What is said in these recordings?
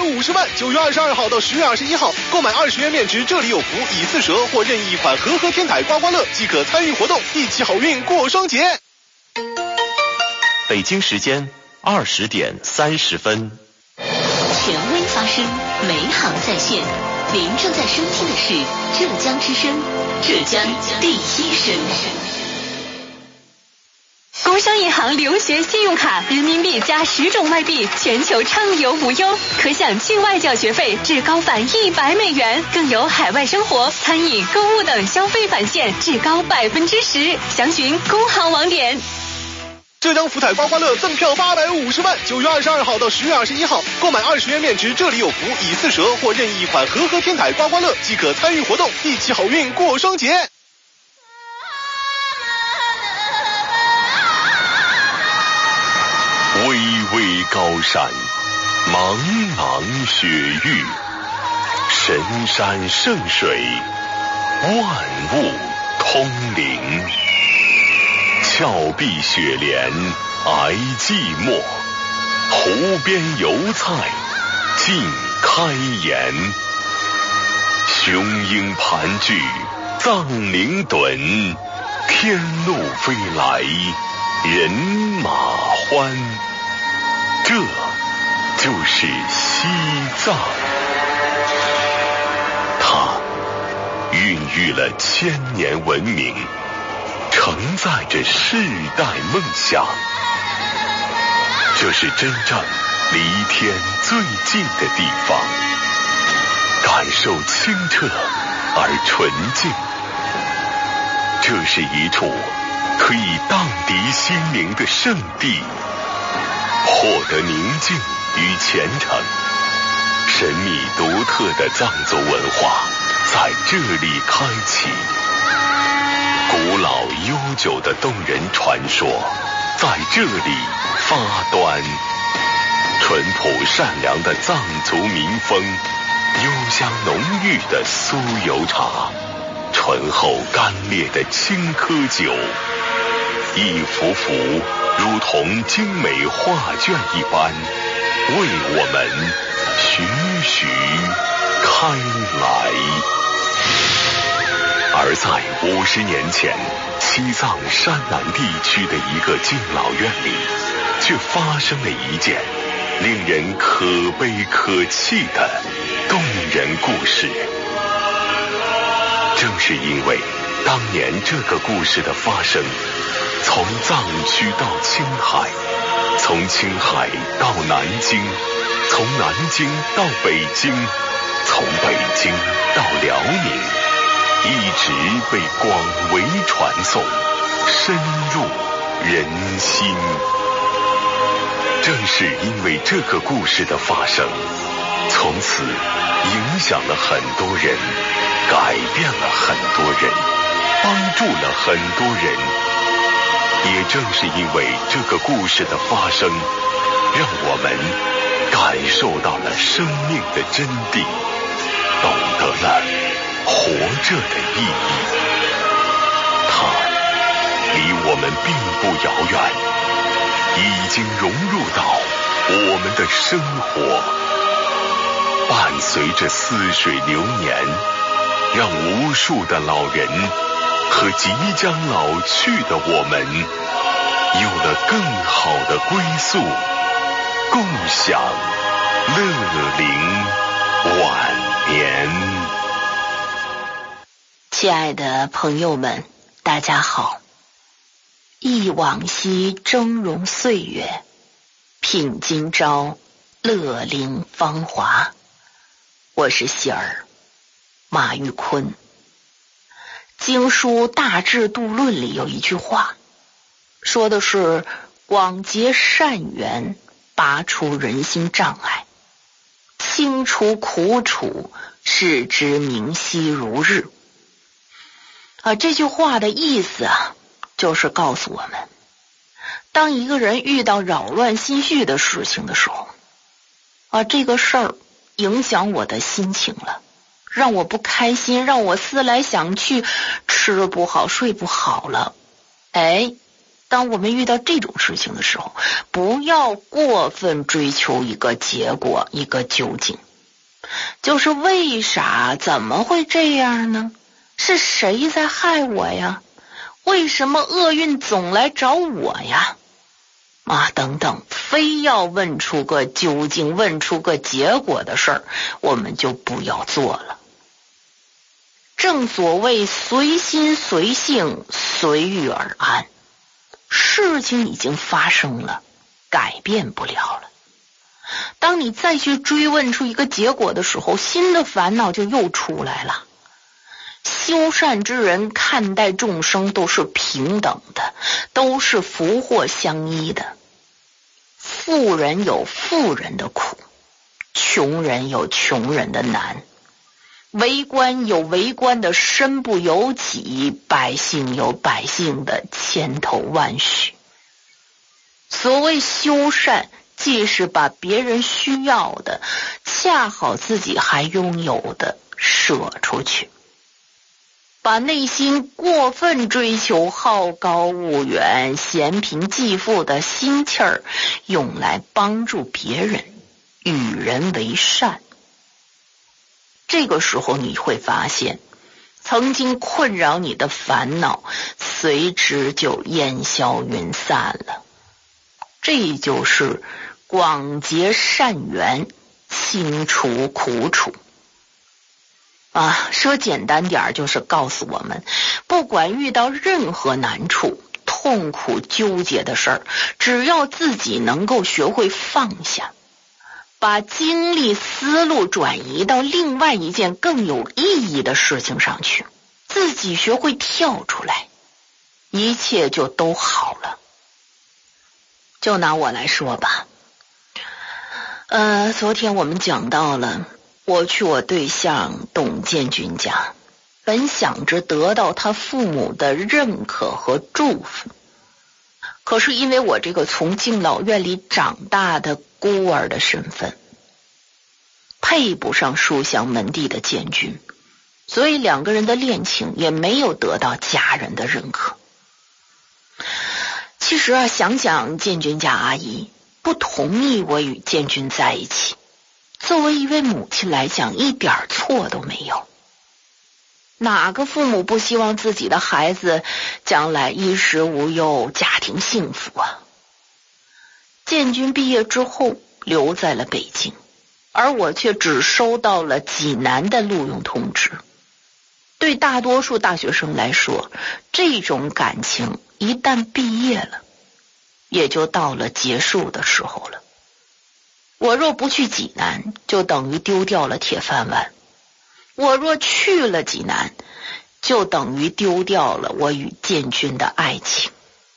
850万！9月22号到10月21号，购买20元面值这里有福以4蛇或任意一款和和天台刮刮乐即可参与活动，一起好运过双节。 北京时间20点30分。 权威发声，每行在线。您正在收听的是浙江之声，浙江第一声。 工商银行留学信用卡，人民币加10种外币，全球畅游无忧，可享境外缴学费至高返100美元，更有海外生活、餐饮、购物等消费返现至高10%。详询工行网点。 浙江福彩刮刮乐赠票850万！9月22号到10月21号，购买20元面值这里有福以4蛇或任意一款和和天台刮刮乐即可参与活动，一起好运过双节。 巍巍高山，茫茫雪域，神山圣水，万物通灵。峭壁雪莲挨寂寞，湖边油菜尽开颜。雄鹰盘踞藏羚趸，天路飞来人马欢。这就是西藏，它孕育了1000年文明，承载着世代梦想。这是真正离天最近的地方，感受清澈而纯净。这是一处可以荡涤心灵的圣地，获得宁静与虔诚。神秘独特的藏族文化在这里开启，古老悠久的动人传说在这里发端。淳朴善良的藏族民风，幽香浓郁的酥油茶，醇厚干烈的青稞酒，一幅幅如同精美画卷一般，为我们徐徐开来。而在50年前，西藏山南地区的一个敬老院里，却发生了一件令人可悲可泣的动人故事。正是因为当年这个故事的发生，从藏区到青海，从青海到南京，从南京到北京，从北京到辽宁，一直被广为传颂，深入人心。正是因为这个故事的发生，从此影响了很多人，改变了很多人，帮助了很多人。也正是因为这个故事的发生，让我们感受到了生命的真谛，懂得了活着的意义。它离我们并不遥远，已经融入到我们的生活，伴随着似水流年，让无数的老人和即将老去的我们有了更好的归宿，共享乐龄晚年。 亲爱的朋友们，大家好。忆往昔峥嵘岁月，品今朝乐龄芳华。我是喜儿马玉坤。经书大智度论里有一句话，说的是广结善缘，拔除人心障碍，清除苦楚，使之明晰如日。这句话的意思就是告诉我们，当一个人遇到扰乱心绪的事情的时候，这个事儿影响我的心情了，让我不开心，让我思来想去，吃不好睡不好了， 当我们遇到这种事情的时候，不要过分追求一个结果，一个究竟。就是为啥？怎么会这样呢？是谁在害我呀？为什么厄运总来找我呀？等等，非要问出个究竟，问出个结果的事儿，我们就不要做了。正所谓随心随性，随遇而安。事情已经发生了，改变不了了。当你再去追问出一个结果的时候，新的烦恼就又出来了。修善之人看待众生都是平等的，都是福祸相依的。富人有富人的苦，穷人有穷人的难，为官有为官的身不由己，百姓有百姓的千头万绪。所谓修善，既是把别人需要的，恰好自己还拥有的舍出去，把内心过分追求好高骛远、嫌贫济富的心气儿用来帮助别人，与人为善。这个时候你会发现，曾经困扰你的烦恼随之就烟消云散了。这就是广结善缘，清除苦楚。说简单点就是告诉我们，不管遇到任何难处、痛苦、纠结的事儿，只要自己能够学会放下，把精力思路转移到另外一件更有意义的事情上去，自己学会跳出来，一切就都好了。就拿我来说吧，昨天我们讲到了，我去我对象董建军家，本想着得到他父母的认可和祝福，可是因为我这个从敬老院里长大的孤儿的身份，配不上书香门第的建军，所以两个人的恋情也没有得到家人的认可。其实想想建军家阿姨不同意我与建军在一起，作为一位母亲来讲，一点错都没有。哪个父母不希望自己的孩子将来衣食无忧，家庭幸福啊？建军毕业之后留在了北京，而我却只收到了济南的录用通知。对大多数大学生来说，这种感情一旦毕业了，也就到了结束的时候了。我若不去济南，就等于丢掉了铁饭碗；我若去了济南，就等于丢掉了我与建军的爱情。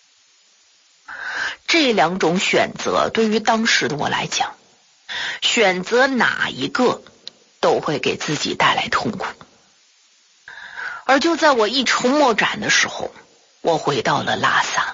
这两种选择对于当时的我来讲，选择哪一个都会给自己带来痛苦。而就在我一筹莫展的时候，我回到了拉萨，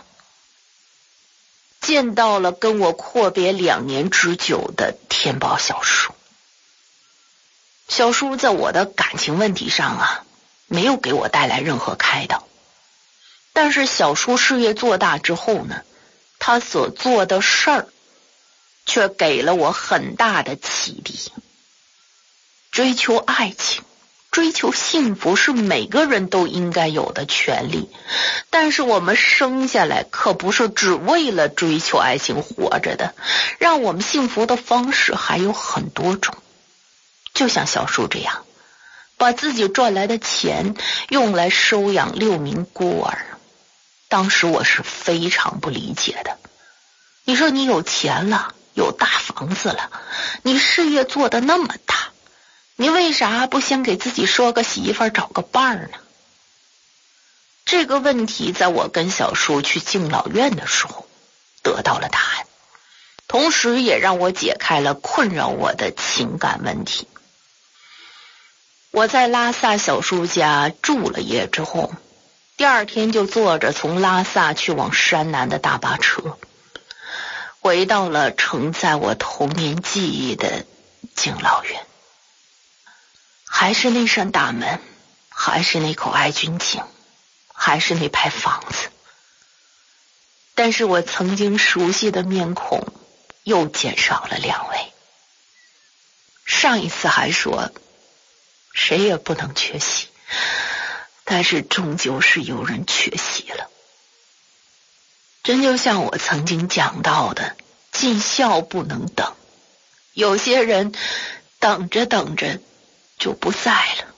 见到了跟我阔别2年之久的天宝小叔。小叔在我的感情问题上没有给我带来任何开导，但是小叔事业做大之后呢，他所做的事儿却给了我很大的启迪。追求爱情，追求幸福是每个人都应该有的权利，但是我们生下来可不是只为了追求爱情活着的，让我们幸福的方式还有很多种。就像小叔这样，把自己赚来的钱用来收养6名孤儿，当时我是非常不理解的。你说你有钱了，有大房子了，你事业做得那么大，你为啥不先给自己说个媳妇儿，找个伴儿呢？这个问题在我跟小叔去敬老院的时候得到了答案，同时也让我解开了困扰我的情感问题。我在拉萨小叔家住了夜之后，第2天就坐着从拉萨去往山南的大巴车，回到了承载我童年记忆的敬老院。还是那扇大门，还是那口爱军井，还是那排房子。 但是我曾经熟悉的面孔又减少了2位。上一次还说谁也不能缺席，但是终究是有人缺席了。真就像我曾经讲到的，尽孝不能等，有些人等着等着就不在了。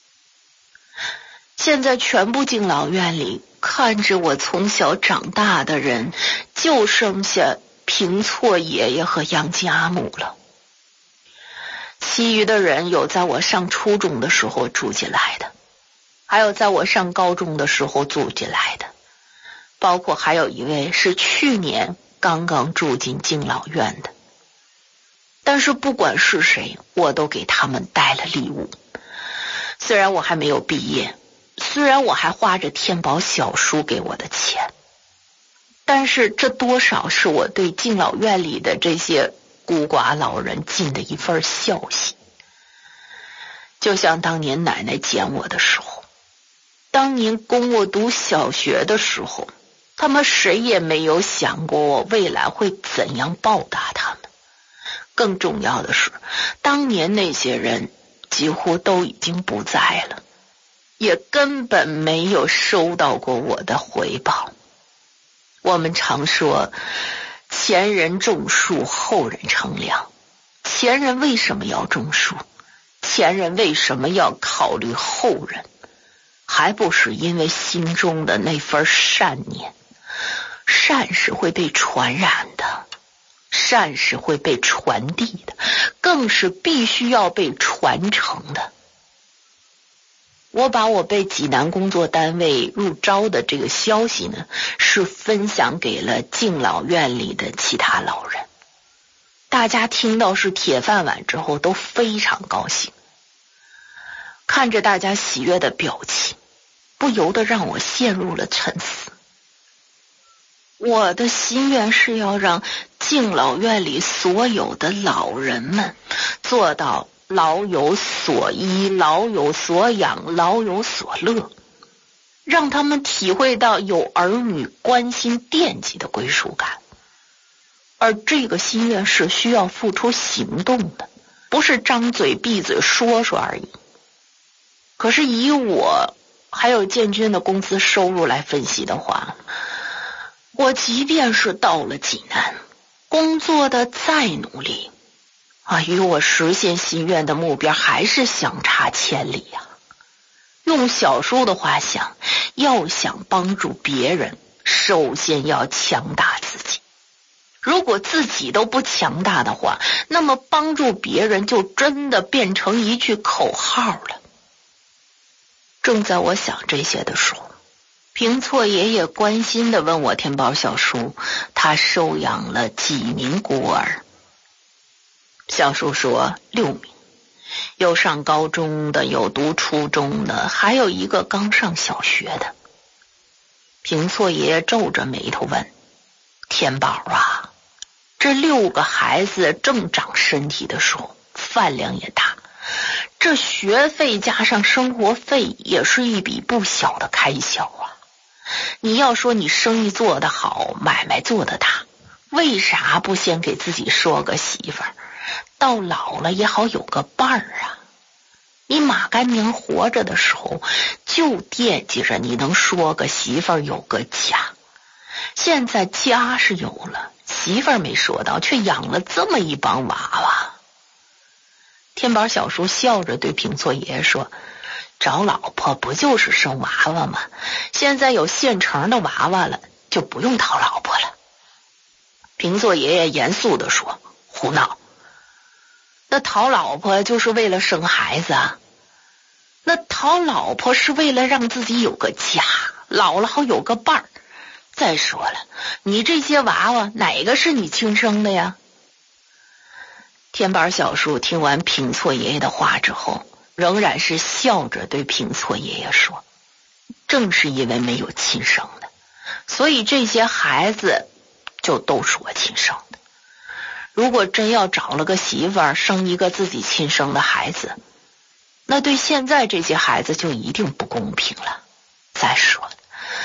现在全部敬老院里看着我从小长大的人，就剩下平错爷爷和杨家母了。其余的人有在我上初中的时候住进来的，还有在我上高中的时候住进来的，包括还有一位是去年刚刚住进敬老院的。但是不管是谁，我都给他们带了礼物。虽然我还没有毕业，虽然我还花着天宝小叔给我的钱，但是这多少是我对敬老院里的这些孤寡老人尽的一份孝心。就像当年奶奶捡我的时候，当年供我读小学的时候，他们谁也没有想过我未来会怎样报答他们。更重要的是，当年那些人几乎都已经不在了，也根本没有收到过我的回报。我们常说前人种树，后人乘凉。前人为什么要种树？前人为什么要考虑后人？还不是因为心中的那份善念。善是会被传染的，善是会被传递的，更是必须要被传承的。我把我被济南工作单位入招的这个消息呢，是分享给了敬老院里的其他老人。大家听到是铁饭碗之后都非常高兴，看着大家喜悦的表情，不由得让我陷入了沉思。我的心愿是要让敬老院里所有的老人们做到老有所依，老有所养，老有所乐，让他们体会到有儿女关心惦记的归属感。而这个心愿是需要付出行动的，不是张嘴闭嘴说说而已。可是以我还有建军的工资收入来分析的话，我即便是到了济南，工作的再努力与我实现心愿的目标还是相差千里啊。用小叔的话想，要想帮助别人，首先要强大自己。如果自己都不强大的话，那么帮助别人就真的变成一句口号了。正在我想这些的时候，平错爷爷关心地问我天宝小叔，他收养了几名孤儿？小叔说6名，有上高中的，有读初中的，还有一个刚上小学的。平错爷爷皱着眉头问，天宝啊，这6个孩子正长身体的时候，饭量也大，这学费加上生活费也是一笔不小的开销啊。你要说你生意做得好，买卖做得大，为啥不先给自己说个媳妇儿，到老了也好有个伴儿啊？你马干娘活着的时候就惦记着你能说个媳妇儿，有个家。现在家是有了，媳妇儿没说到，却养了这么一帮娃娃。天宝小叔笑着对平错爷爷说，找老婆不就是生娃娃吗？现在有现成的娃娃了，就不用讨老婆了。平错爷爷严肃地说，胡闹，那讨老婆就是为了生孩子啊？那讨老婆是为了让自己有个家，老了好有个伴儿。再说了，你这些娃娃哪个是你亲生的呀？天宝小叔听完平错爷爷的话之后，仍然是笑着对平错爷爷说，正是因为没有亲生的，所以这些孩子就都是我亲生的。如果真要找了个媳妇儿，生一个自己亲生的孩子，那对现在这些孩子就一定不公平了。再说了，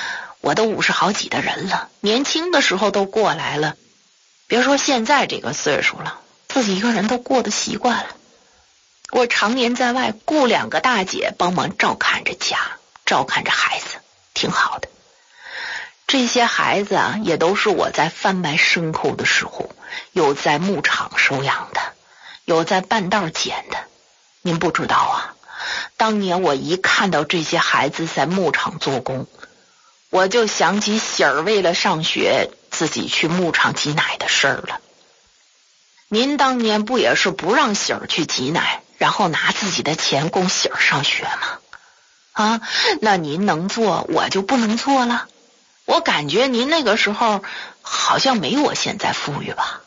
我都50好几的人了，年轻的时候都过来了，别说现在这个岁数了，自己一个人都过得习惯了。我常年在外雇2个大姐帮忙照看着家，照看着孩子，挺好的。这些孩子啊，也都是我在贩卖牲口的时候，有在牧场收养的，有在半道捡的。您不知道啊，当年我一看到这些孩子在牧场做工，我就想起喜儿为了上学自己去牧场挤奶的事儿了。您当年不也是不让喜儿去挤奶，然后拿自己的钱供喜儿上学吗？啊，那您能做，我就不能做了？我感觉您那个时候好像没我现在富裕吧。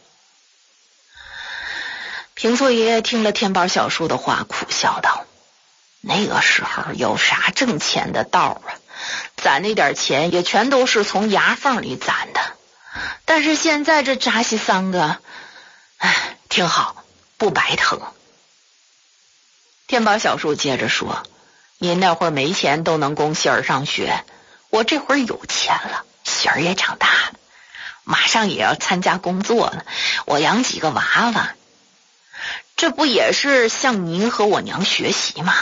平素爷爷听了天宝小叔的话，苦笑道：那个时候有啥挣钱的道啊？攒那点钱也全都是从牙缝里攒的。但是现在这扎西3个，挺好，不白疼。天宝小叔接着说：您那会儿没钱都能供喜儿上学，我这会儿有钱了，喜儿也长大了，马上也要参加工作了，我养几个娃娃，这不也是向您和我娘学习吗？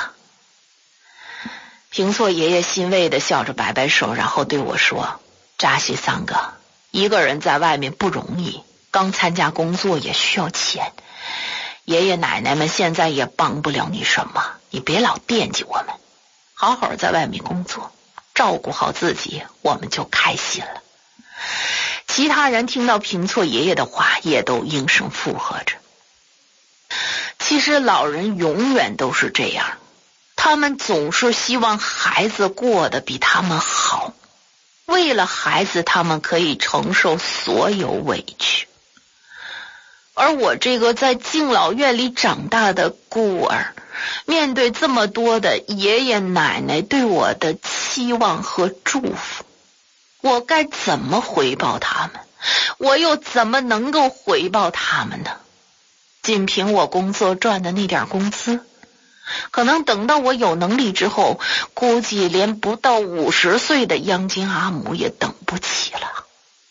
平措爷爷欣慰地笑着摆摆手，然后对我说：扎西3个，一个人在外面不容易，刚参加工作也需要钱，爷爷奶奶们现在也帮不了你什么，你别老惦记我们，好好在外面工作，照顾好自己，我们就开心了。其他人听到平措爷爷的话，也都应声附和着。其实老人永远都是这样，他们总是希望孩子过得比他们好，为了孩子，他们可以承受所有委屈。而我这个在敬老院里长大的孤儿，面对这么多的爷爷奶奶对我的期望和祝福，我该怎么回报他们？我又怎么能够回报他们呢？仅凭我工作赚的那点工资，可能等到我有能力之后，估计连不到50岁的央金阿母也等不起了。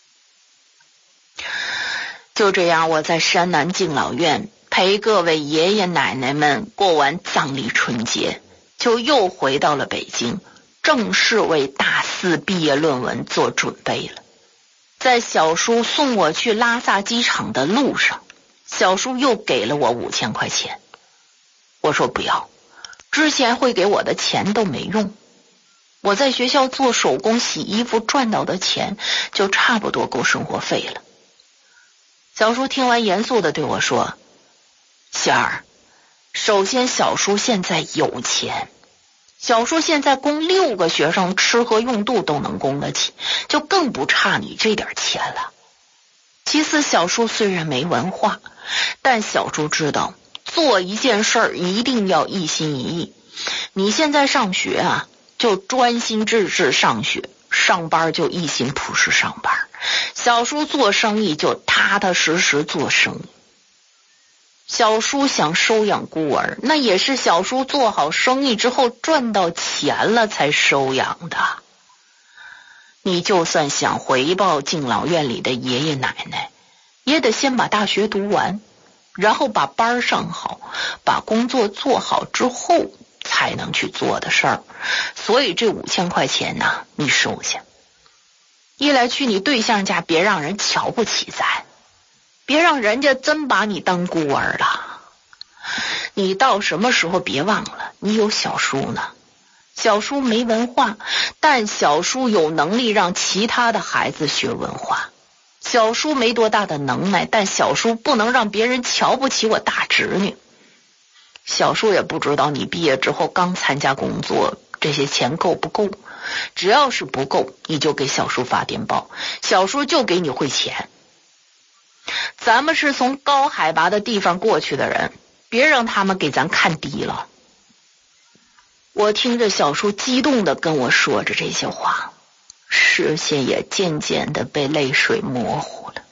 就这样，我在山南敬老院陪各位爷爷奶奶们过完藏历春节，就又回到了北京，正式为大4毕业论文做准备了。在小叔送我去拉萨机场的路上，小叔又给了我5000块钱。我说不要，之前会给我的钱都没用，我在学校做手工洗衣服赚到的钱就差不多够生活费了。小叔听完严肃地对我说：喜儿，首先小叔现在有钱，小叔现在供6个学生吃喝用度都能供得起，就更不差你这点钱了。其次，小叔虽然没文化，但小叔知道做一件事儿一定要一心一意。你现在上学啊，就专心致志上学，上班就一心朴实上班。小叔做生意就踏踏实实做生意。小叔想收养孤儿，那也是小叔做好生意之后赚到钱了才收养的。你就算想回报敬老院里的爷爷奶奶，也得先把大学读完，然后把班上好，把工作做好之后才能去做的事儿。所以这5000块钱呢，你收下。一来去你对象家，别让人瞧不起咱，别让人家真把你当孤儿了。你到什么时候别忘了，你有小叔呢。小叔没文化，但小叔有能力让其他的孩子学文化。小叔没多大的能耐，但小叔不能让别人瞧不起我大侄女。小叔也不知道你毕业之后刚参加工作，这些钱够不够，只要是不够，你就给小叔发电报，小叔就给你汇钱。咱们是从高海拔的地方过去的人，别让他们给咱看低了。我听着小叔激动地跟我说着这些话，视线也渐渐地被泪水模糊了。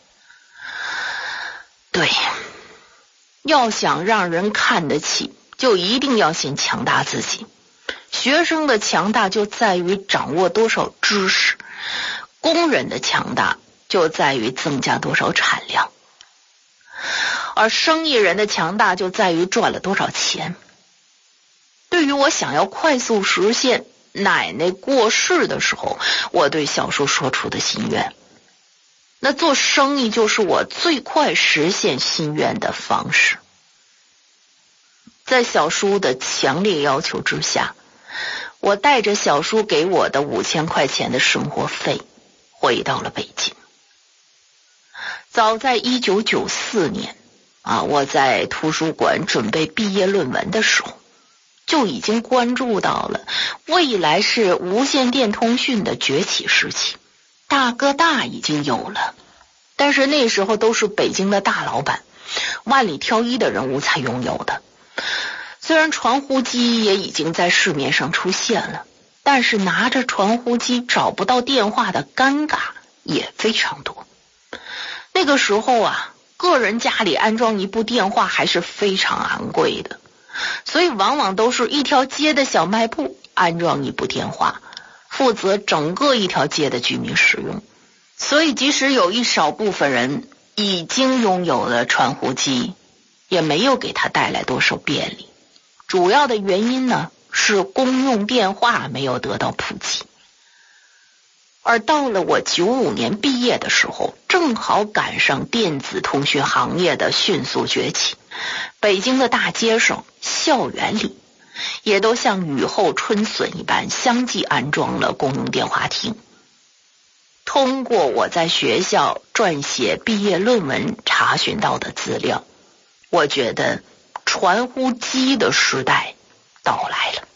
对，要想让人看得起，就一定要先强大自己。学生的强大就在于掌握多少知识， 工人的强大就在于增加多少产量，而生意人的强大就在于赚了多少钱。对于我想要快速实现奶奶过世的时候，我对小叔说出的心愿，那做生意就是我最快实现心愿的方式。在小叔的强烈要求之下，我带着小叔给我的5000块钱的生活费回到了北京。早在1994年我在图书馆准备毕业论文的时候，就已经关注到了未来是无线电通讯的崛起时期。大哥大已经有了，但是那时候都是北京的大老板、万里挑一的人物才拥有的。虽然传呼机也已经在市面上出现了，但是拿着传呼机找不到电话的尴尬也非常多。那个时候个人家里安装一部电话还是非常昂贵的，所以往往都是一条街的小卖部安装一部电话，负责整个一条街的居民使用。所以即使有一少部分人已经拥有了传呼机，也没有给他带来多少便利。主要的原因呢，是公用电话没有得到普及。而到了我95年毕业的时候，正好赶上电子通讯行业的迅速崛起，北京的大街上、校园里也都像雨后春笋一般相继安装了公用电话亭。通过我在学校撰写毕业论文查询到的资料，我觉得传呼机的时代到来了。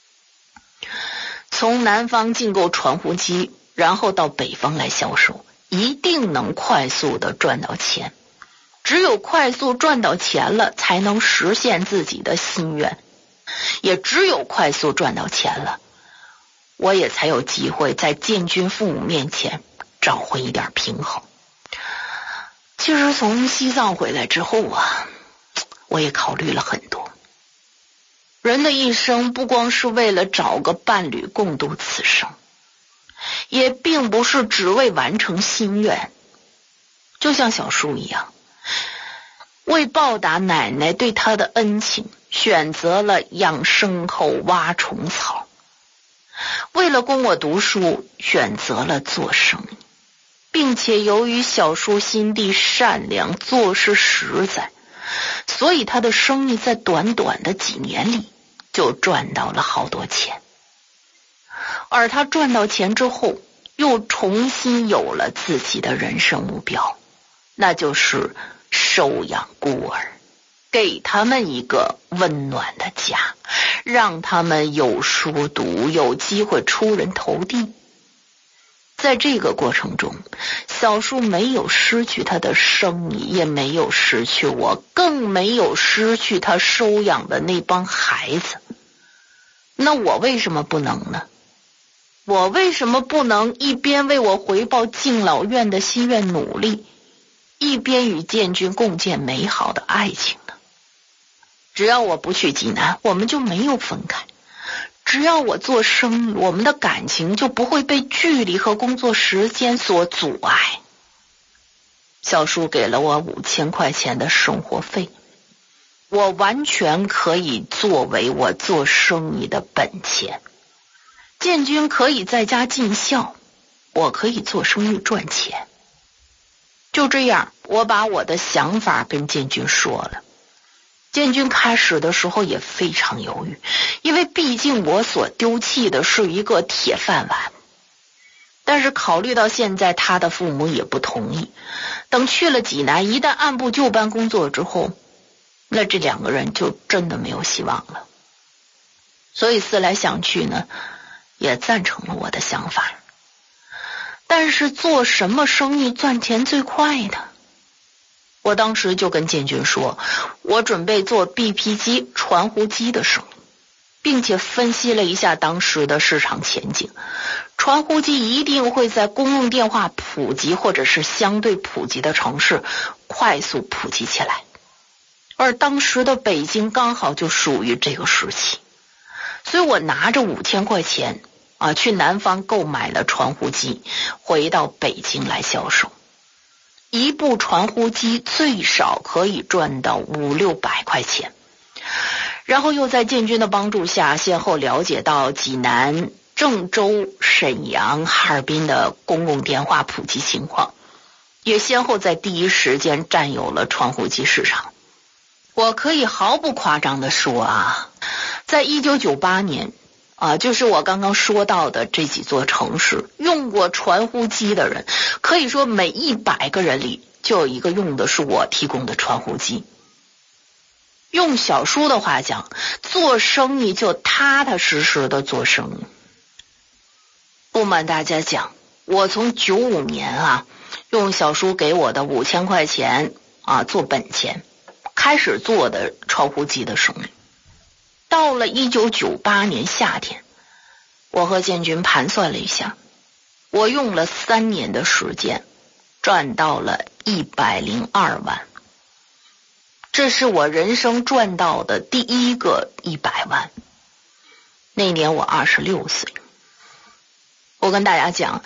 从南方进购传呼机，然后到北方来销售，一定能快速的赚到钱。只有快速赚到钱了，才能实现自己的心愿。也只有快速赚到钱了，我也才有机会在建军父母面前找回一点平衡。其实从西藏回来之后我也考虑了很多。人的一生不光是为了找个伴侣共度此生，也并不是只为完成心愿。就像小叔一样，为报答奶奶对他的恩情，选择了养牲口、挖虫草；为了供我读书，选择了做生意，并且由于小叔心地善良，做事实在，所以他的生意在短短的几年里就赚到了好多钱。而他赚到钱之后，又重新有了自己的人生目标，那就是收养孤儿，给他们一个温暖的家，让他们有书读，有机会出人头地。在这个过程中，小叔没有失去他的生意，也没有失去我，更没有失去他收养的那帮孩子。那我为什么不能呢？我为什么不能一边为我回报敬老院的心愿努力，一边与建军共建美好的爱情呢？只要我不去济南，我们就没有分开。只要我做生意，我们的感情就不会被距离和工作时间所阻碍。小叔给了我5000块钱的生活费，我完全可以作为我做生意的本钱。建军可以在家尽孝，我可以做生意赚钱。就这样，我把我的想法跟建军说了。建军开始的时候也非常犹豫，因为毕竟我所丢弃的是一个铁饭碗。但是考虑到现在他的父母也不同意，等去了济南，一旦按部就班工作之后，那这两个人就真的没有希望了。所以思来想去呢，也赞成了我的想法。但是做什么生意赚钱最快呢？我当时就跟建军说，我准备做 BP 机、传呼机的生意，并且分析了一下当时的市场前景。传呼机一定会在公用电话普及或者是相对普及的城市快速普及起来，而当时的北京刚好就属于这个时期。所以我拿着5000块钱去南方购买了传呼机，回到北京来销售。一部传呼机最少可以赚到500-600块钱。然后又在建军的帮助下，先后了解到济南、郑州、沈阳、哈尔滨的公共电话普及情况，也先后在第一时间占有了传呼机市场。我可以毫不夸张地说在1998年就是我刚刚说到的这几座城市，用过传呼机的人，可以说每100个人里就有一个用的是我提供的传呼机。用小叔的话讲，做生意就踏踏实实的做生意。不瞒大家讲，我从95年用小叔给我的5000块钱做本钱，开始做的传呼机的生意。到了1998年夏天，我和建军盘算了一下，我用了3年的时间，赚到了102万。这是我人生赚到的第一个100万。那年我26岁。我跟大家讲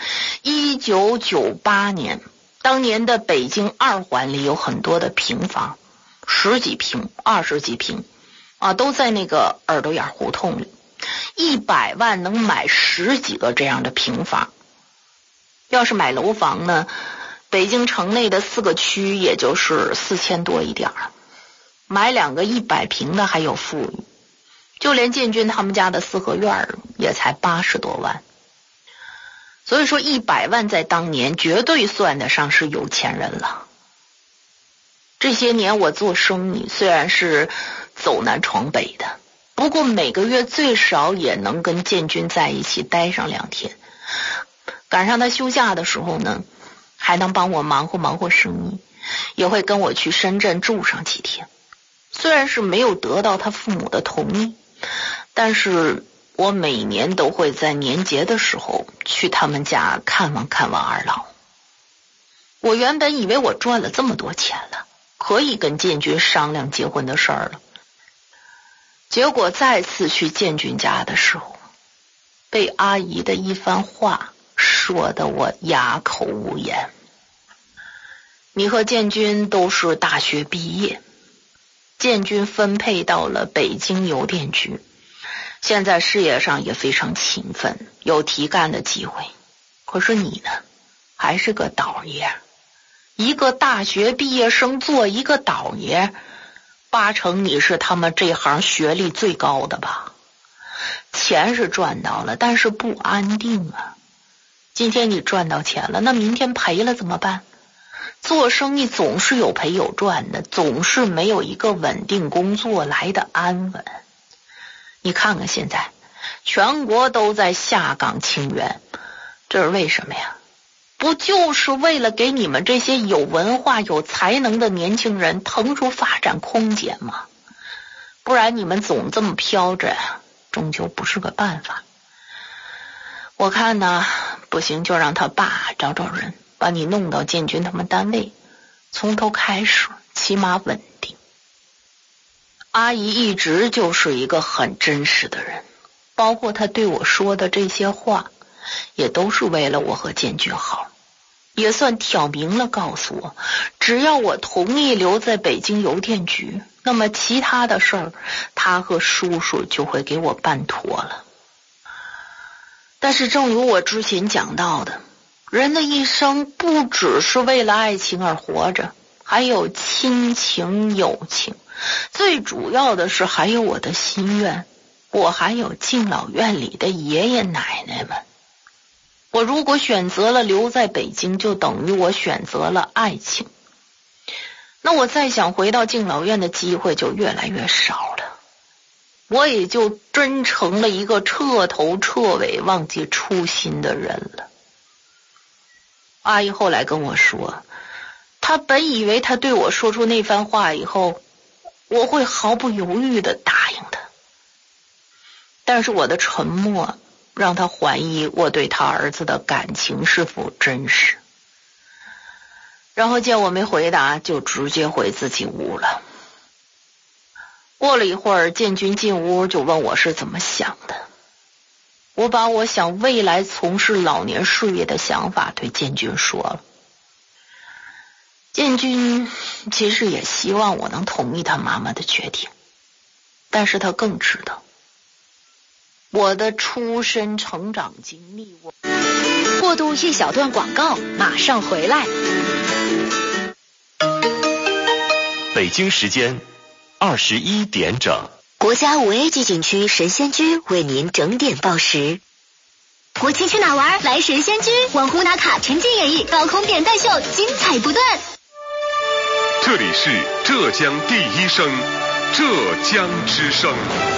，1998年，当年的北京2环里有很多的平房，10几平、20几平都在那个耳朵眼胡同里。100万能买10几个这样的平房。要是买楼房呢，北京城内的4个区也就是4000多一点儿。买2个100平的还有富裕，就连建军他们家的4合院也才80多万。所以说100万在当年绝对算得上是有钱人了。这些年我做生意虽然是走南闯北的，不过每个月最少也能跟建军在一起待上2天，赶上他休假的时候呢，还能帮我忙活生意，也会跟我去深圳住上几天。虽然是没有得到他父母的同意，但是我每年都会在年节的时候去他们家看望二老。我原本以为我赚了这么多钱了，可以跟建军商量结婚的事儿了。结果再次去建军家的时候，被阿姨的一番话说得我哑口无言。你和建军都是大学毕业，建军分配到了北京邮电局，现在事业上也非常勤奋，有提干的机会。可是你呢，还是个倒爷。一个大学毕业生做一个倒爷，8成你是他们这行学历最高的吧？钱是赚到了，但是不安定啊。今天你赚到钱了，那明天赔了怎么办？做生意总是有赔有赚的，总是没有一个稳定工作来的安稳。你看看现在全国都在下岗清源，这是为什么呀？不就是为了给你们这些有文化有才能的年轻人腾出发展空间吗？不然你们总这么飘着终究不是个办法。我看呢，不行就让他爸找人把你弄到建军他们单位，从头开始，起码稳定。阿姨一直就是一个很真实的人，包括她对我说的这些话，也都是为了我和建军好，也算挑明了告诉我，只要我同意留在北京邮电局，那么其他的事儿，他和叔叔就会给我办妥了。但是正如我之前讲到的，人的一生不只是为了爱情而活着，还有亲情友情，最主要的是还有我的心愿，我还有敬老院里的爷爷奶奶们。我如果选择了留在北京，就等于我选择了爱情，那我再想回到敬老院的机会就越来越少了，我也就真成了一个彻头彻尾忘记初心的人了。阿姨后来跟我说，她本以为她对我说出那番话以后，我会毫不犹豫地答应她，但是我的沉默让她怀疑我对她儿子的感情是否真实。然后见我没回答，就直接回自己屋了。过了一会儿，建军进屋就问我是怎么想的。 我把我想未来从事老年事业的想法对建军说了。建军其实也希望我能同意他妈妈的决定，但是他更知道我的出身成长经历。 过渡一小段广告，马上回来。 北京时间21点整。 国家5A 级景区神仙居为您整点报时。国庆去哪玩？来神仙居，网红打卡，沉浸演绎，高空扁担秀，精彩不断。 这里是浙江第一声，浙江之声。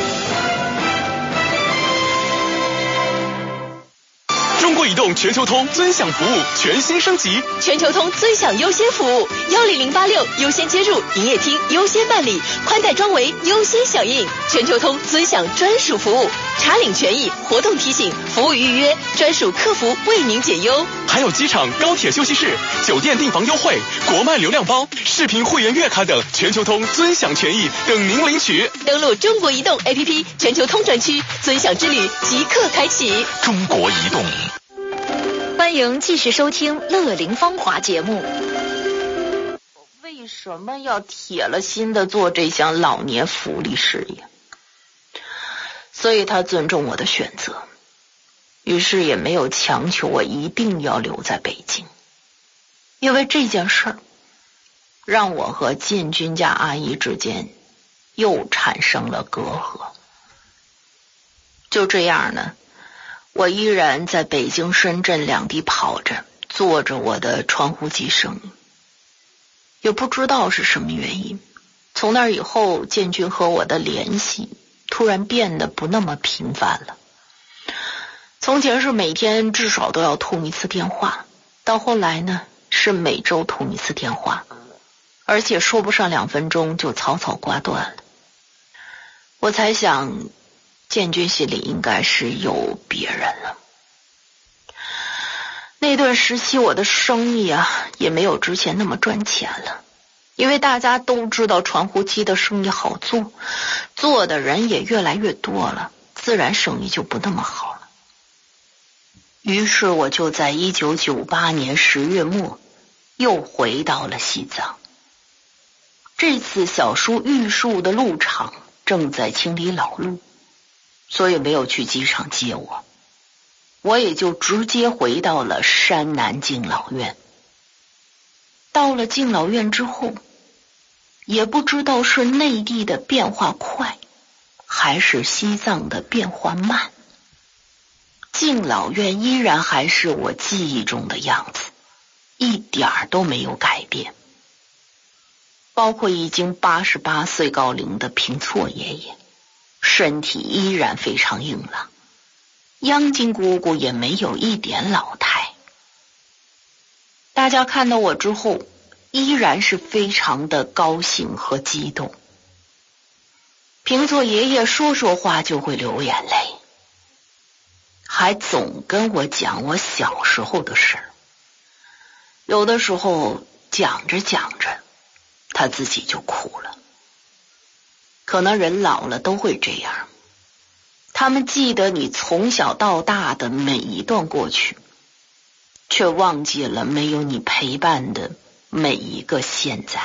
中国移动全球通尊享服务全新升级， 全球通尊享优先服务10086优先接入，营业厅优先办理，宽带装维优先响应。全球通尊享专属服务，查领权益、活动提醒、服务预约，专属客服为您解忧。 还有机场、高铁休息室、酒店订房优惠、国漫流量包、视频会员月卡等全球通尊享权益等您领取。 登录中国移动 APP 全球通专区，尊享之旅即刻开启。 中国移动。 欢迎继续收听《乐龄芳华》节目。 为什么要铁了心的做这项老年福利事业？所以他尊重我的选择，于是也没有强求我一定要留在北京。因为这件事儿，让我和建军家阿姨之间又产生了隔阂。就这样呢，我依然在北京、深圳两地跑着，做着我的传呼机生意。也不知道是什么原因，从那以后，建军和我的联系突然变得不那么频繁了。从前是每天至少都要通一次电话，到后来呢，是每周通一次电话，而且说不上2分钟就草草挂断了。我才想，建军心里应该是有别人了。那段时期我的生意也没有之前那么赚钱了，因为大家都知道传呼机的生意好做，做的人也越来越多了，自然生意就不那么好了。于是我就在1998年10月末又回到了西藏。这次小叔玉树的路场正在清理老路，所以没有去机场接我，我也就直接回到了山南敬老院。到了敬老院之后，也不知道是内地的变化快，还是西藏的变化慢，敬老院依然还是我记忆中的样子，一点儿都没有改变。包括已经88岁高龄的平措爷爷，身体依然非常硬朗，央金姑姑也没有一点老态。大家看到我之后，依然是非常的高兴和激动。平措爷爷说说话就会流眼泪，还总跟我讲我小时候的事儿。有的时候讲着讲着，他自己就哭了。可能人老了都会这样，他们记得你从小到大的每一段过去，却忘记了没有你陪伴的每一个现在。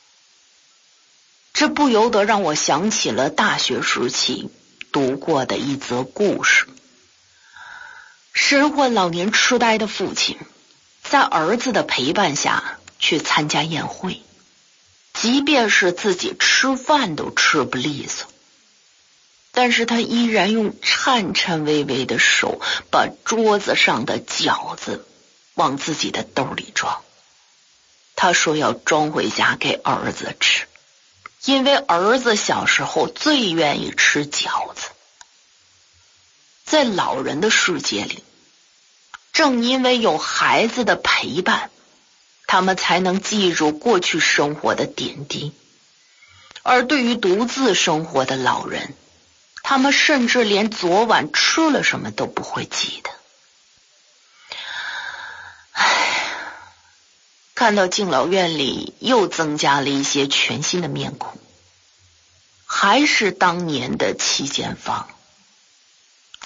这不由得让我想起了大学时期读过的一则故事。身患老年痴呆的父亲，在儿子的陪伴下去参加宴会，即便是自己吃饭都吃不利索，但是他依然用颤颤巍巍的手把桌子上的饺子往自己的兜里装。他说要装回家给儿子吃，因为儿子小时候最愿意吃饺子。在老人的世界里，正因为有孩子的陪伴，他们才能记住过去生活的点滴。而对于独自生活的老人，他们甚至连昨晚吃了什么都不会记得。看到敬老院里又增加了一些全新的面孔，还是当年的7间房，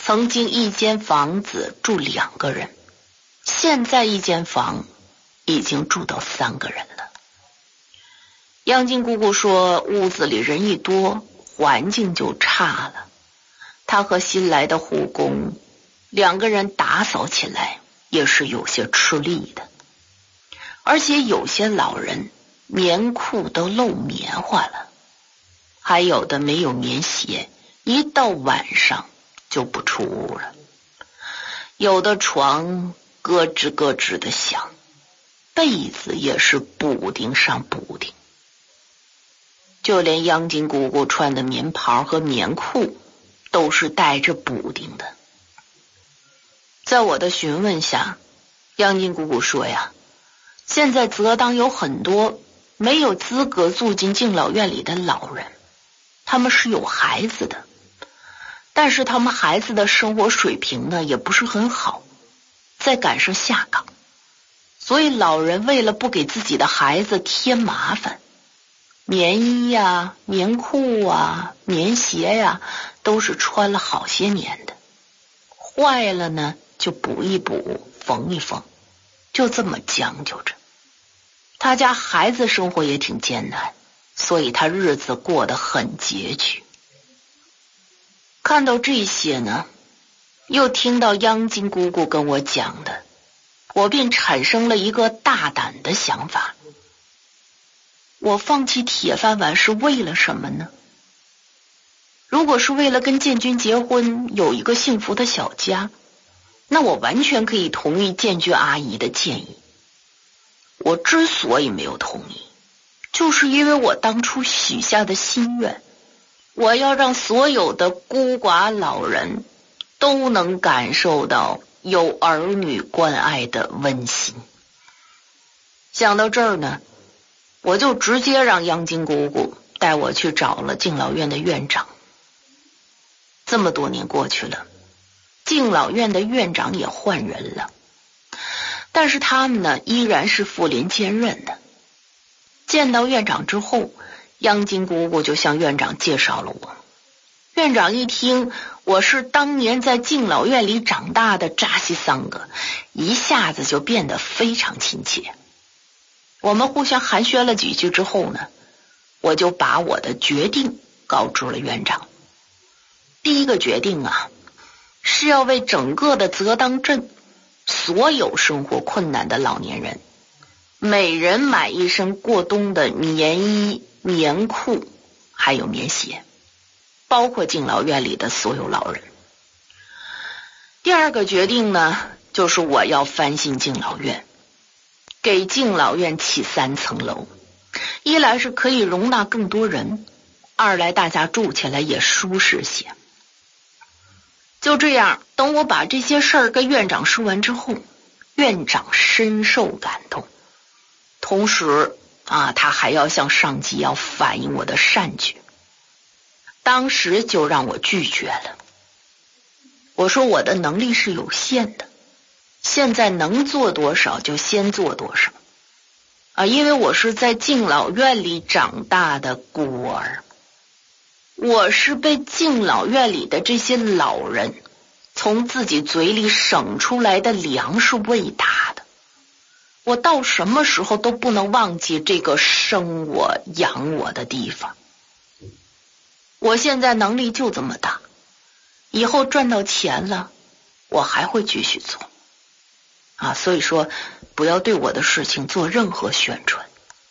曾经一间房子住2个人，现在一间房已经住到3个人了。央金姑姑说，屋子里人一多，环境就差了。她和新来的护工2个人打扫起来也是有些吃力的，而且有些老人棉裤都漏棉花了，还有的没有棉鞋，一到晚上就不出屋了。有的床咯吱咯吱的响，被子也是补丁上补丁，就连央金姑姑穿的棉袍和棉裤都是带着补丁的。在我的询问下，央金姑姑说呀，现在泽当有很多没有资格住进敬老院里的老人，他们是有孩子的，但是他们孩子的生活水平呢也不是很好，在赶上下岗，所以老人为了不给自己的孩子添麻烦，棉衣呀、棉裤啊、棉鞋呀都是穿了好些年的，坏了呢就补一补，缝一缝，就这么将就着。他家孩子生活也挺艰难，所以他日子过得很拮据。看到这些呢，又听到央金姑姑跟我讲的，我便产生了一个大胆的想法。我放弃铁饭碗是为了什么呢？如果是为了跟建军结婚，有一个幸福的小家，那我完全可以同意建军阿姨的建议。我之所以没有同意，就是因为我当初许下的心愿，我要让所有的孤寡老人都能感受到有儿女关爱的温馨。想到这儿呢，我就直接让央金姑姑带我去找了敬老院的院长。这么多年过去了，敬老院的院长也换人了，但是他们呢依然是妇联兼任的。见到院长之后，央金姑姑就向院长介绍了我。院长一听我是当年在敬老院里长大的扎西桑格，一下子就变得非常亲切。我们互相寒暄了几句之后呢，我就把我的决定告知了院长。第一个决定啊，是要为整个的泽当镇所有生活困难的老年人，每人买一身过冬的棉衣、棉裤还有棉鞋，包括敬老院里的所有老人。第二个决定呢，就是我要翻新敬老院，给敬老院起3层楼，一来是可以容纳更多人，二来大家住起来也舒适些。就这样，等我把这些事儿跟院长说完之后，院长深受感动，同时他还要向上级要反映我的善举。当时就让我拒绝了，我说我的能力是有限的，现在能做多少就先做多少因为我是在敬老院里长大的孤儿，我是被敬老院里的这些老人从自己嘴里省出来的粮食喂大的，我到什么时候都不能忘记这个生我养我的地方。我现在能力就这么大，以后赚到钱了我还会继续做所以说不要对我的事情做任何宣传。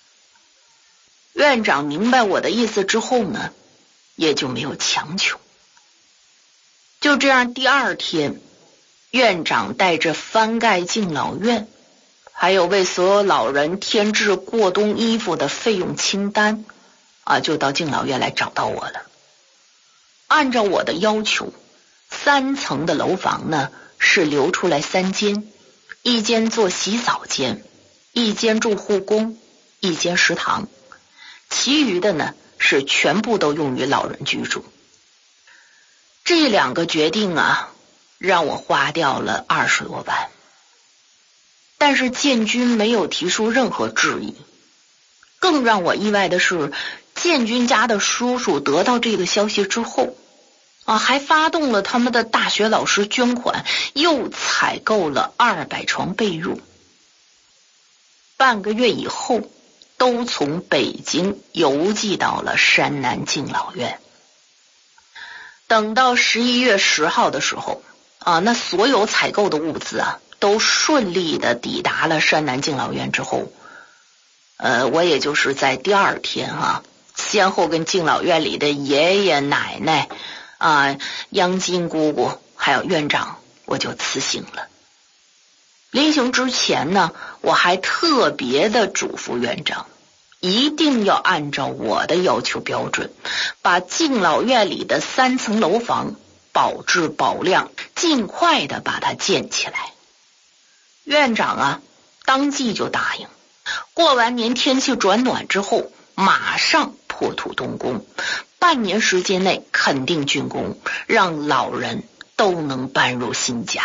院长明白我的意思之后呢，也就没有强求。就这样，第2天，院长带着翻盖敬老院，还有为所有老人添置过冬衣服的费用清单就到敬老院来找到我了。按照我的要求，3层的楼房呢是留出来3间，一间做洗澡间，一间住护工，一间食堂，其余的呢是全部都用于老人居住。这2个决定让我花掉了20多万，但是建军没有提出任何质疑。更让我意外的是，建军家的叔叔得到这个消息之后， 还发动了他们的大学老师捐款，又采购了200床被褥。半个月以后，都从北京邮寄到了山南敬老院。等到11月10号的时候那所有采购的物资都顺利的抵达了山南敬老院之后，我也就是在第2天先后跟敬老院里的爷爷奶奶央金姑姑还有院长我就辞行了。临行之前呢，我还特别的嘱咐院长，一定要按照我的要求标准，把敬老院里的3层楼房保质保量，尽快的把它建起来。院长当即就答应，过完年天气转暖之后，马上破土动工，半年时间内肯定竣工，让老人都能搬入新家。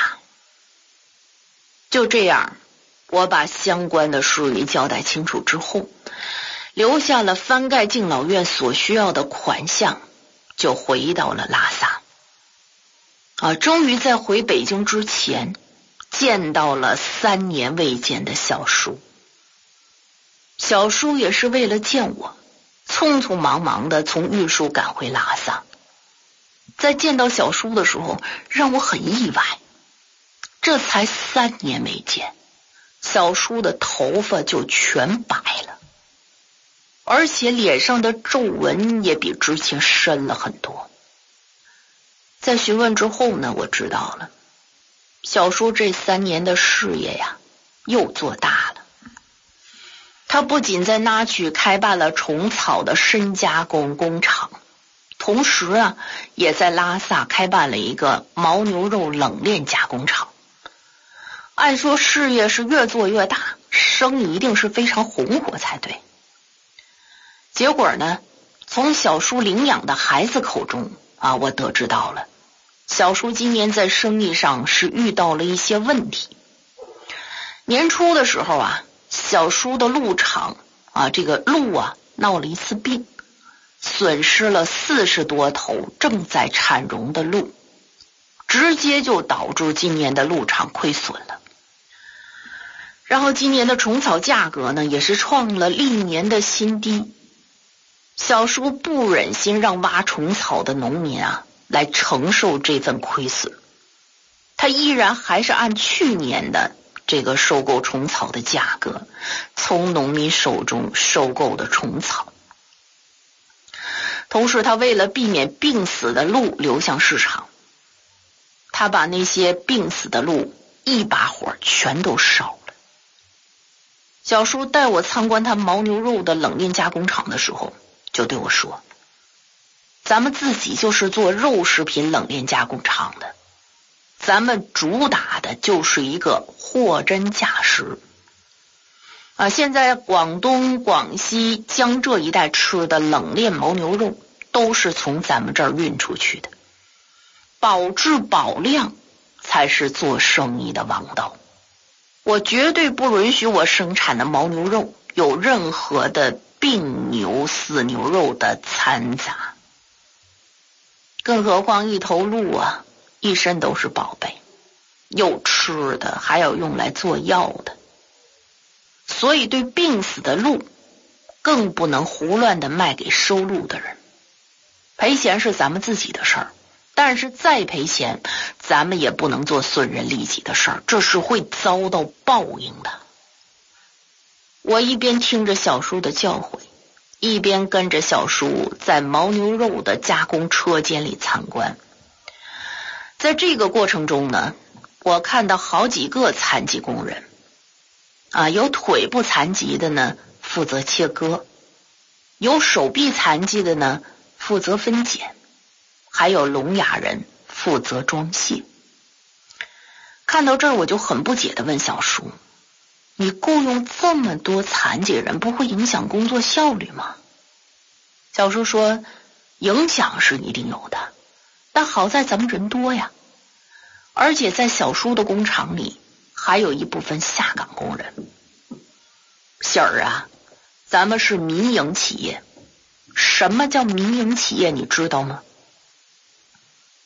就这样，我把相关的事宜交代清楚之后，留下了翻盖敬老院所需要的款项，就回到了拉萨。终于在回北京之前，见到了3年未见的小叔。小叔也是为了见我，匆匆忙忙的从玉树赶回拉萨。在见到小叔的时候，让我很意外，这才3年没见，小叔的头发就全白了，而且脸上的皱纹也比之前深了很多。在询问之后呢，我知道了，小叔这3年的事业又做大了。他不仅在那曲开办了虫草的深加工工厂，同时也在拉萨开办了一个牦牛肉冷链加工厂。按说事业是越做越大，生意一定是非常红火才对。结果呢，从小叔领养的孩子口中我得知到了，小叔今年在生意上是遇到了一些问题。年初的时候小叔的鹿场这个鹿闹了一次病，损失了40多头正在产绒的鹿，直接就导致今年的鹿场亏损了。然后今年的虫草价格呢，也是创了历年的新低。小叔不忍心让挖虫草的农民来承受这份亏损，他依然还是按去年的这个收购虫草的价格，从农民手中收购的虫草。同时他为了避免病死的鹿流向市场，他把那些病死的鹿一把火全都烧了。小叔带我参观他牦牛肉的冷链加工厂的时候，就对我说，咱们自己就是做肉食品冷链加工厂的，咱们主打的就是一个货真价实。现在广东、广西、江浙一带吃的冷链牦牛肉都是从咱们这儿运出去的，保质保量才是做生意的王道。我绝对不允许我生产的牦牛肉有任何的病牛、死牛肉的掺杂。更何况一头鹿一身都是宝贝，有吃的，还有用来做药的。所以对病死的鹿更不能胡乱的卖给收鹿的人。赔钱是咱们自己的事儿，但是再赔钱咱们也不能做损人利己的事儿，这是会遭到报应的。我一边听着小叔的教诲，一边跟着小叔在牦牛肉的加工车间里参观。在这个过程中呢，我看到好几个残疾工人有腿部残疾的呢负责切割，有手臂残疾的呢负责分拣，还有聋哑人负责装卸。看到这儿我就很不解地问小叔，你雇佣这么多残疾人不会影响工作效率吗？小叔说，影响是一定有的，但好在咱们人多呀，而且在小叔的工厂里还有一部分下岗工人。喜儿咱们是民营企业。什么叫民营企业你知道吗？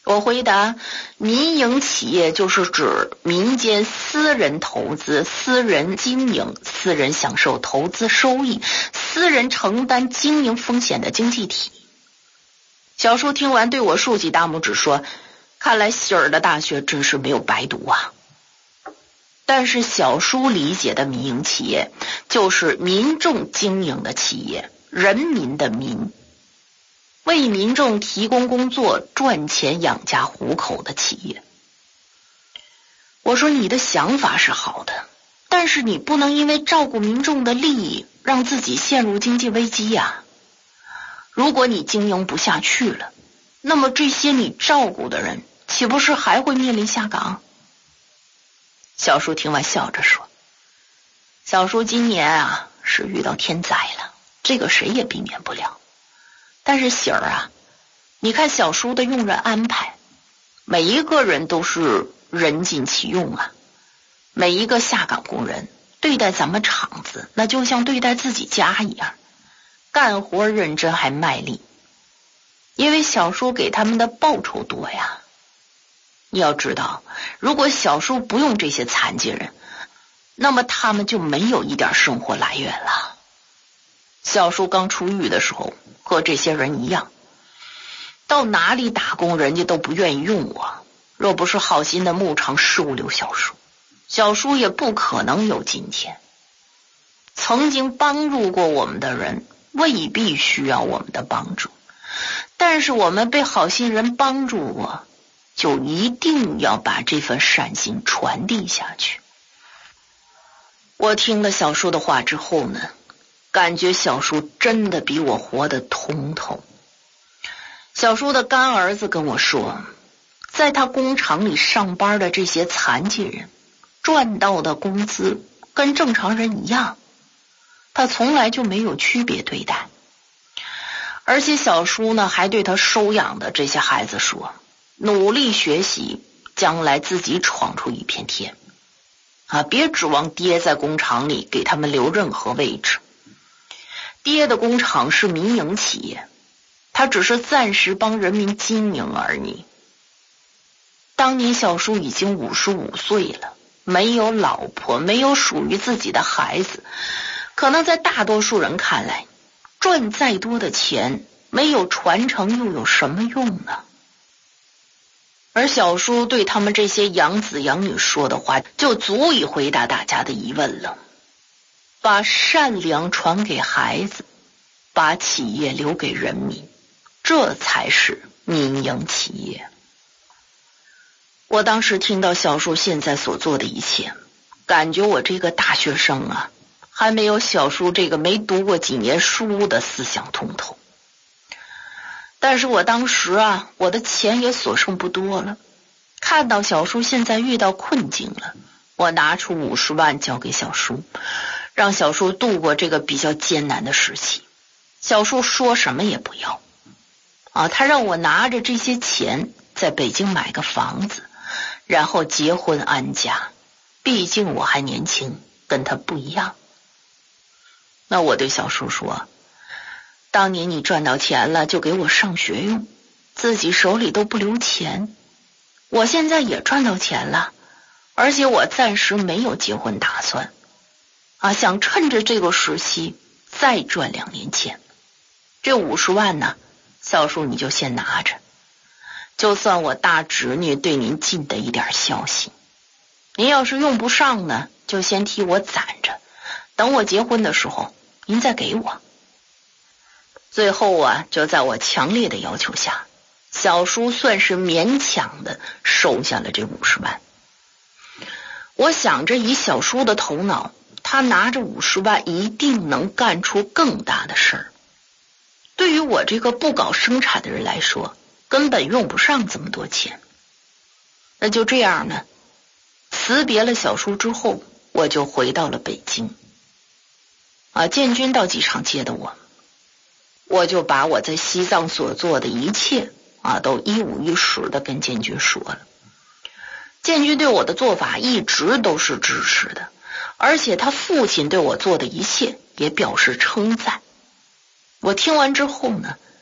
我回答，民营企业就是指民间私人投资、私人经营、私人享受投资收益、私人承担经营风险的经济体。小叔听完对我竖起大拇指说，看来喜儿的大学真是没有白读啊。但是小叔理解的民营企业就是民众经营的企业，人民的民，为民众提供工作赚钱养家糊口的企业。我说你的想法是好的，但是你不能因为照顾民众的利益让自己陷入经济危机呀。如果你经营不下去了，那么这些你照顾的人岂不是还会面临下岗？小叔听完笑着说，小叔今年是遇到天灾了，这个谁也避免不了。但是喜儿你看小叔的用人安排，每一个人都是人尽其用每一个下岗工人对待咱们厂子那就像对待自己家一样，干活认真还卖力，因为小叔给他们的报酬多呀。你要知道，如果小叔不用这些残疾人，那么他们就没有一点生活来源了。小叔刚出狱的时候和这些人一样，到哪里打工人家都不愿意用我，若不是好心的牧场收留小叔，小叔也不可能有今天。曾经帮助过我们的人未必需要我们的帮助，但是我们被好心人帮助过，就一定要把这份善心传递下去。我听了小叔的话之后呢，感觉小叔真的比我活得通透。小叔的干儿子跟我说，在他工厂里上班的这些残疾人赚到的工资跟正常人一样，他从来就没有区别对待。而且小叔呢还对他收养的这些孩子说，努力学习，将来自己闯出一片天别指望爹在工厂里给他们留任何位置。爹的工厂是民营企业，他只是暂时帮人民经营而已。当年小叔已经55岁了，没有老婆，没有属于自己的孩子，可能在大多数人看来，赚再多的钱没有传承又有什么用呢？而小叔对他们这些养子养女说的话就足以回答大家的疑问了，把善良传给孩子，把企业留给人民，这才是民营企业。我当时听到小叔现在所做的一切，感觉我这个大学生还没有小叔这个没读过几年书的思想通透。但是我当时我的钱也所剩不多了，看到小叔现在遇到困境了，我拿出50万交给小叔，让小叔度过这个比较艰难的时期。小叔说什么也不要他让我拿着这些钱在北京买个房子，然后结婚安家，毕竟我还年轻，跟他不一样。那我对小叔说，当年你赚到钱了就给我上学用，自己手里都不留钱。我现在也赚到钱了，而且我暂时没有结婚打算想趁着这个时期再赚2年钱。这50万呢，小叔你就先拿着，就算我大侄女对您尽的一点孝心。您要是用不上呢，就先替我攒着，等我结婚的时候您再给我。最后就在我强烈的要求下，小叔算是勉强的收下了这50万。我想着以小叔的头脑，他拿着50万一定能干出更大的事儿。对于我这个不搞生产的人来说，根本用不上这么多钱。那就这样呢，辞别了小叔之后，我就回到了北京。建军到机场接的我就把我在西藏所做的一切都一五一十的跟建军说了。建军对我的做法一直都是支持的，而且他父亲对我做的一切也表示称赞。我听完之后呢，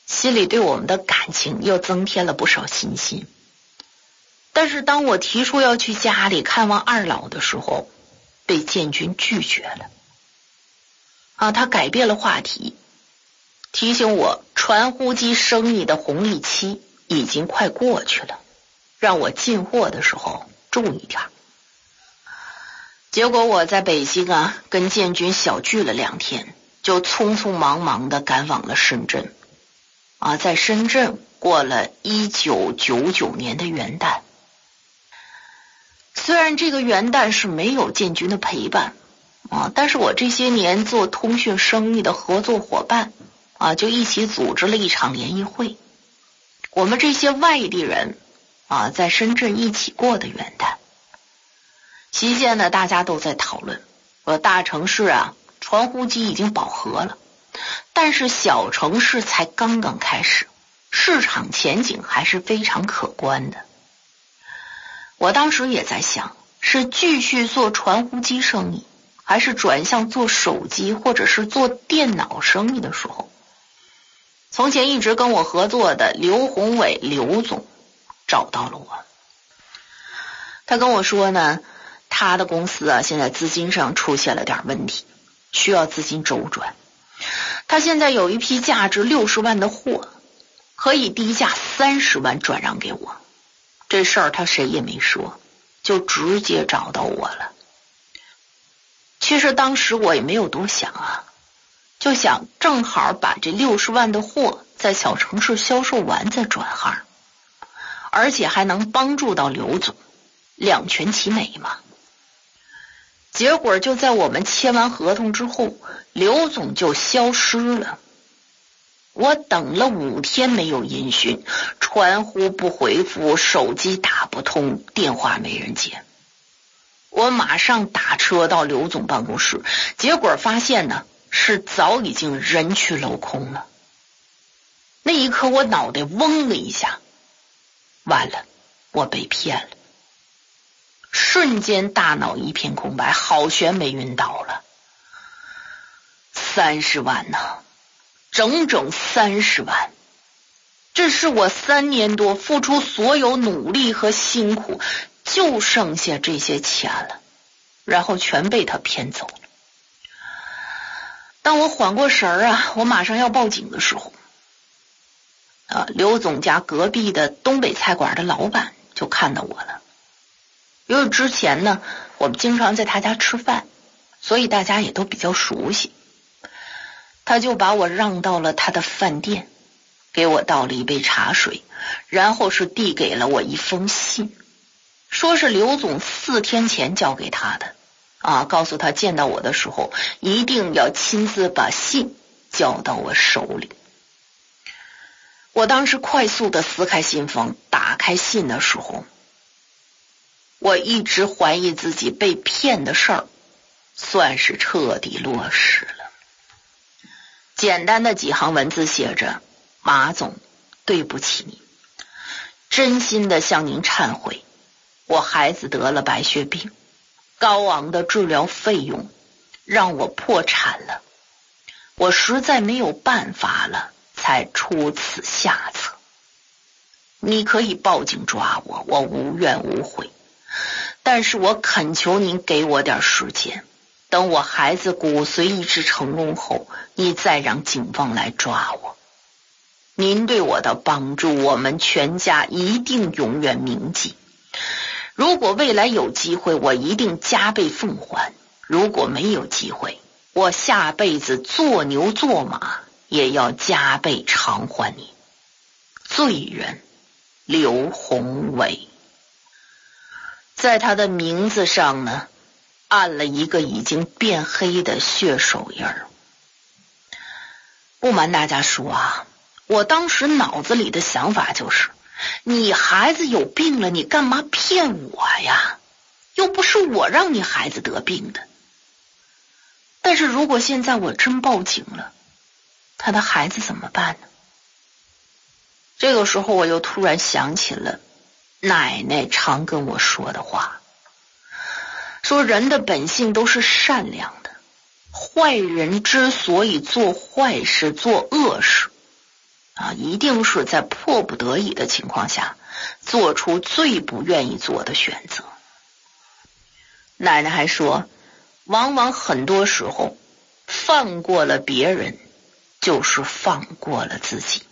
心里对我们的感情又增添了不少信心。但是当我提出要去家里看望二老的时候，被建军拒绝了。他改变了话题，提醒我传呼机生意的红利期已经快过去了，让我进货的时候注意点。结果我在北京跟建军小聚了2天，就匆匆忙忙地赶往了深圳。在深圳过了1999年的元旦。虽然这个元旦是没有建军的陪伴但是我这些年做通讯生意的合作伙伴就一起组织了一场联谊会。我们这些外地人在深圳一起过的元旦。期间呢，大家都在讨论大城市传呼机已经饱和了，但是小城市才刚刚开始，市场前景还是非常可观的。我当时也在想，是继续做传呼机生意，还是转向做手机或者是做电脑生意的时候，从前一直跟我合作的刘宏伟刘总找到了我。他跟我说呢，他的公司现在资金上出现了点问题，需要资金周转。他现在有一批价值60万的货，可以低价30万转让给我。这事儿他谁也没说，就直接找到我了。其实当时我也没有多想就想正好把这60万的货在小城市销售完再转行，而且还能帮助到刘总，两全其美嘛。结果就在我们签完合同之后，刘总就消失了。我等了5天没有音讯，传呼不回复，手机打不通，电话没人接。我马上打车到刘总办公室，结果发现呢，是早已经人去楼空了。那一刻我脑袋嗡了一下，完了，我被骗了。瞬间大脑一片空白，好悬没晕倒了。30万整整30万，这是我3年多付出所有努力和辛苦，就剩下这些钱了，然后全被他骗走了。当我缓过神我马上要报警的时候，刘总家隔壁的东北菜馆的老板就看到我了。因为之前呢，我们经常在他家吃饭，所以大家也都比较熟悉。他就把我让到了他的饭店，给我倒了一杯茶水，然后是递给了我一封信，说是刘总4天前交给他的告诉他见到我的时候一定要亲自把信交到我手里。我当时快速的撕开信封，打开信的时候，我一直怀疑自己被骗的事儿算是彻底落实了。简单的几行文字写着：马总，对不起你，真心的向您忏悔，我孩子得了白血病，高昂的治疗费用让我破产了，我实在没有办法了，才出此下策。你可以报警抓我，我无怨无悔，但是我恳求您给我点时间，等我孩子骨髓移植成功后，你再让警方来抓我。您对我的帮助，我们全家一定永远铭记。如果未来有机会，我一定加倍奉还；如果没有机会，我下辈子做牛做马也要加倍偿还你。罪人刘宏伟。在他的名字上呢，按了一个已经变黑的血手印儿。不瞒大家说我当时脑子里的想法就是，你孩子有病了，你干嘛骗我呀？又不是我让你孩子得病的。但是如果现在我真报警了，他的孩子怎么办呢？这个时候我又突然想起了奶奶常跟我说的话，说人的本性都是善良的，坏人之所以做坏事做恶事一定是在迫不得已的情况下做出最不愿意做的选择。奶奶还说，往往很多时候放过了别人就是放过了自己。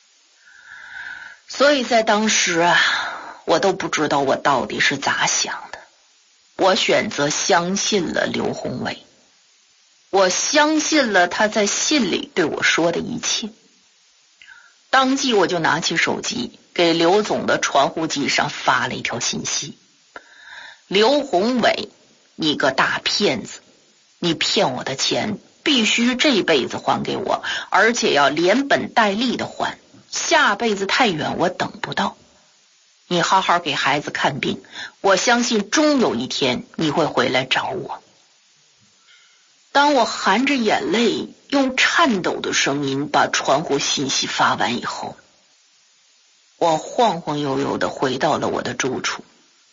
所以在当时我都不知道我到底是咋想的。我选择相信了刘宏伟，我相信了他在信里对我说的一切。当即我就拿起手机给刘总的传呼机上发了一条信息：刘宏伟，你个大骗子，你骗我的钱必须这辈子还给我，而且要连本带利的还，下辈子太远我等不到。你好好给孩子看病，我相信终有一天你会回来找我。当我含着眼泪用颤抖的声音把传呼信息发完以后，我晃晃悠悠地回到了我的住处。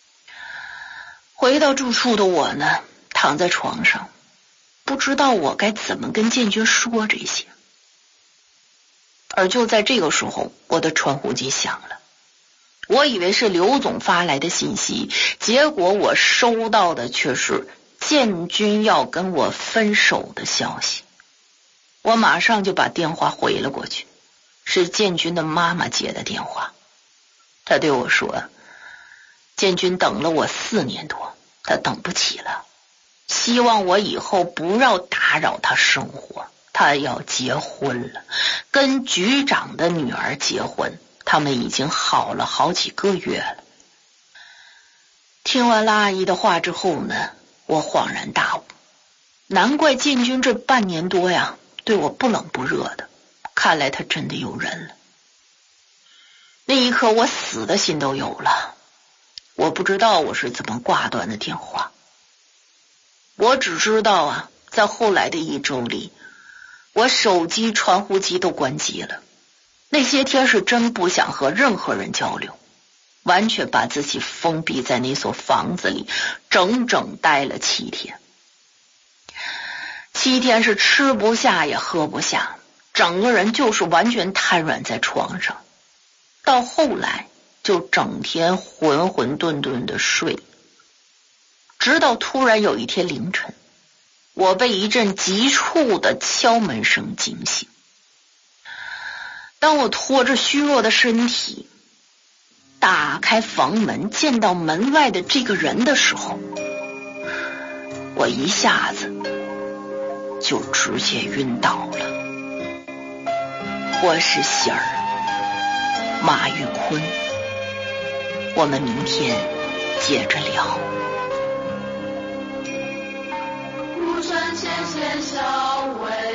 回到住处的我呢，躺在床上，不知道我该怎么跟建军说这些。而就在这个时候，我的传呼机响了。我以为是刘总发来的信息，结果我收到的却是建军要跟我分手的消息。我马上就把电话回了过去，是建军的妈妈接的电话。他对我说，建军等了我4年多，他等不起了，希望我以后不要打扰他生活。他要结婚了，跟局长的女儿结婚，他们已经好了好几个月了。听完了阿姨的话之后呢，我恍然大悟，难怪建军这半年多呀对我不冷不热的，看来他真的有人了。那一刻我死的心都有了。我不知道我是怎么挂断的电话，我只知道在后来的1周里，我手机传呼机都关机了。那些天是真不想和任何人交流，完全把自己封闭在那所房子里，整整待了7天。7天是吃不下也喝不下，整个人就是完全瘫软在床上。到后来就整天浑浑沌沌的睡，直到突然有一天凌晨，我被一阵急促的敲门声惊醒。当我拖着虚弱的身体打开房门，见到门外的这个人的时候，我一下子就直接晕倒了。我是喜儿，马玉坤，我们明天接着聊。 古川浅浅笑微